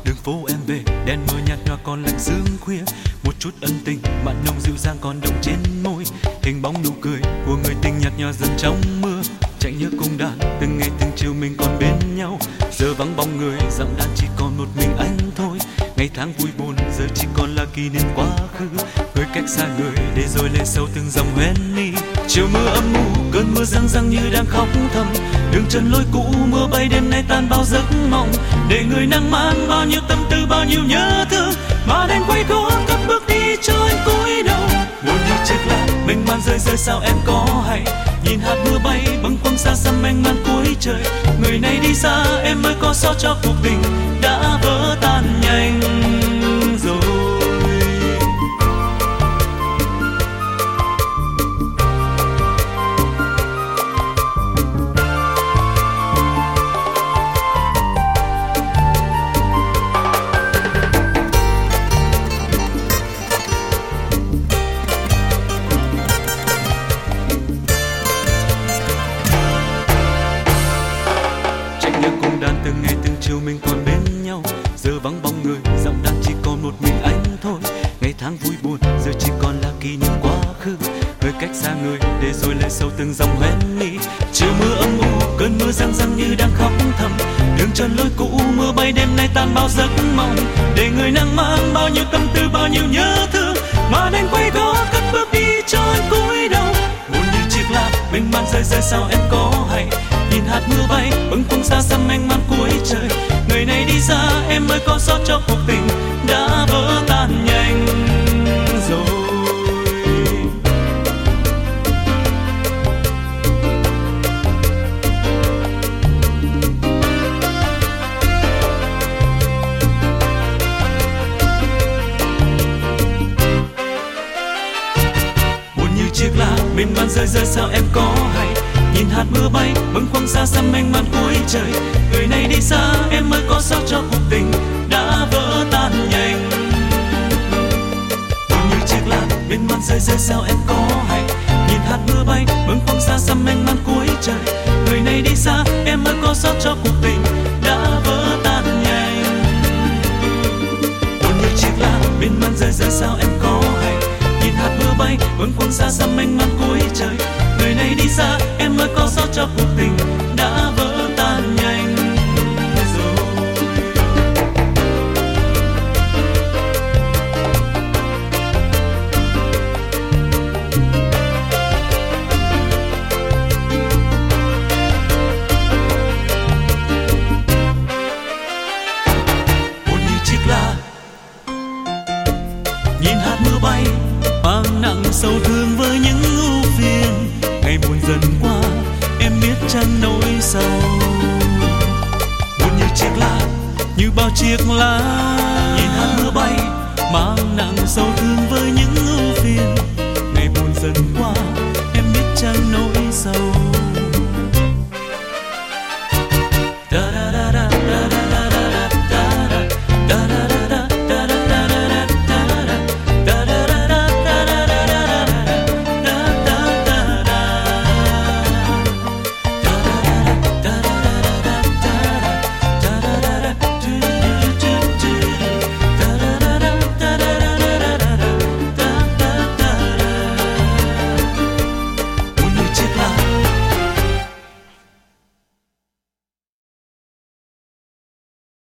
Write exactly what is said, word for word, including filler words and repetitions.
đường phố em về, đèn mờ nhạt nhòa còn lạnh sương khuya, một chút ân tình mặn nồng dịu dàng còn động trên môi, hình bóng nụ cười của người tình nhạt nhòa dần trong mưa. Chạy nhớ cung đàn từng ngày từng chiều mình còn bên nhau, giờ vắng bóng người giọng đàn chỉ còn một mình anh thôi. Ngày tháng vui buồn giờ chỉ còn là kỷ niệm quá khứ, người cách xa người để rồi lên sâu từng dòng hoen mi. Chiều mưa âm u cơn mưa răng răng như đang khóc thầm, đường chân lối cũ mưa bay đêm nay tan bao giấc mộng, để người nắng mang bao nhiêu tâm tư bao nhiêu nhớ thương mà đành quay gót cất bước đi cho anh cúi đầu. Buồn như chiếc lá mênh mang rơi rơi sao em có hay, nhìn hạt mưa bay bâng khuâng xa xăm mênh mang cuối trời. Người này đi xa em mới có sót cho cuộc tình đã vỡ tan nhanh rồi. Từng ngày từng chiều mình còn bên nhau, giờ vắng bóng người giọng đàn chỉ còn một mình anh thôi. Ngày tháng vui buồn giờ chỉ còn là kỷ niệm quá khứ, người cách xa người để rồi lên sâu từng dòng hoen mi. Chiều mưa âm u cơn mưa răng răng như đang khóc thầm, đường chân lối cũ mưa bay đêm nay tan bao giấc mộng, để người nắng mang bao nhiêu tâm tư bao nhiêu nhớ thương mà đành quay gót cất bước đi cho anh cúi đầu. Buồn như chiếc lá mênh mang rơi rơi sao em có hay, nhìn hạt mưa bay bâng khuâng xa xăm mênh mang cuối trời. Người này đi xa em mới có sót cho cuộc tình đã vỡ tan nhanh rồi. Buồn như chiếc lá mênh mang rơi rơi sao em có hay, nhìn hạt mưa bay bâng khuâng xa xăm mênh mang cuối trời. Người này đi xa em mới có sót cho cuộc tình đã vỡ tan nhanh. Buồn như chiếc lá mênh mang rơi rơi sao em có hay, nhìn hạt mưa bay bâng khuâng xa xăm mênh mang cuối trời. Người này đi xa em mới có sót cho cuộc tình đã vỡ tan nhanh. Buồn như chiếc lá mênh mang rơi rơi sao em có hay, nhìn hạt mưa bay bâng khuâng xa xăm mênh mang cuối trời. Người này đi xa em mới có sót cho cuộc tình đã vỡ tan nhanh rồi. Buồn như chiếc lá nhìn hạt mưa bay mang nặng sâu thương với những ưu phiền. Ngày buồn dần qua em biết chẳng nỗi sầu, buồn như chiếc lá như bao chiếc lá, nhìn hạt mưa bay mang nặng sâu thương